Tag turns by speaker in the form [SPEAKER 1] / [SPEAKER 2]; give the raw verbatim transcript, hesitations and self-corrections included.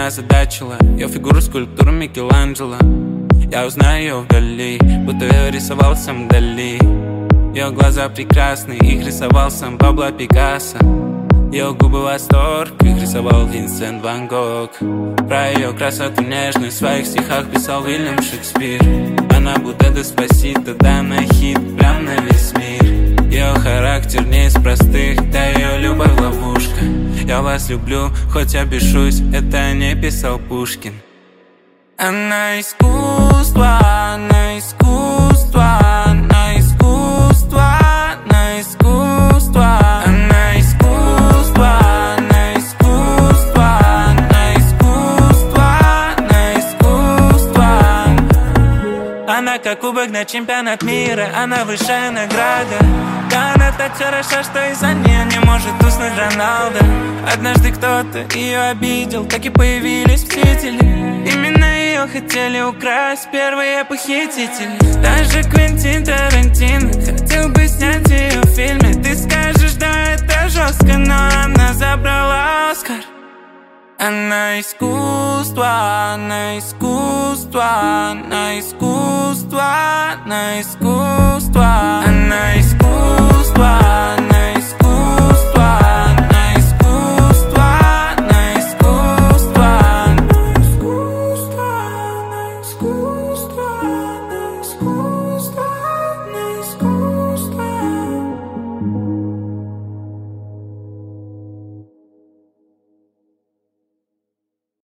[SPEAKER 1] меня озадачила ее фигуру скульптуру Микеланджело. Я узнаю ее вдали, будто ее рисовал сам Дали. Ее глаза прекрасны, их рисовал сам Пабло Пикассо. Ее губы восторг, их рисовал Винсент Ван Гог. Про ее красоту нежность в своих стихах писал Уильям Шекспир. Она будто Деспасито, да на хит прям на весь мир. Ее характер не из простых, да ее любовь ловушка. Я вас люблю, хоть я бешусь, это не писал Пушкин. Она искусство, она искусство, она искусство, она искусство. Она искусство, она искусство, она искусство, она искусство. Она как кубок на чемпионат мира, она высшая награда. Да, она так хороша, что из-за нее не может уснуть Роналдо. Однажды кто-то ее обидел, так и появились мстители. Именно ее хотели украсть первые похитители. Даже Квентин Тарантино хотел бы снять ее в фильме. Ты скажешь, да, это жестко, но она забрала Оскар. Она искусство, она искусство, она искусство, она искусство, она искусство.